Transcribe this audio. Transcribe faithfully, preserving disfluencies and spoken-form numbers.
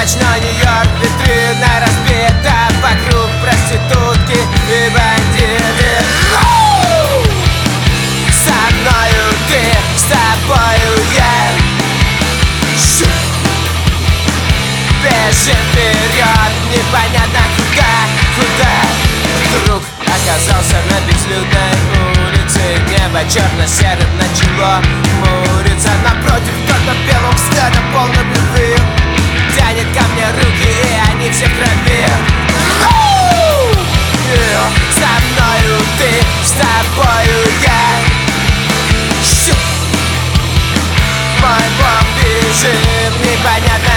Ночной Нью-Йорк, витрина разбита, вокруг проститутки и бандиты. Со мною ты, с тобою я. Бежим вперед, непонятно куда, куда. Вдруг оказался на безлюдной улице. Небо черно-серым начало хмуриться. Напротив кто-то белым взглядом полным любви тянет ко мне руки, и они все в крови. Со мною ты, с тобою я. Мой бомб бежим, непонятно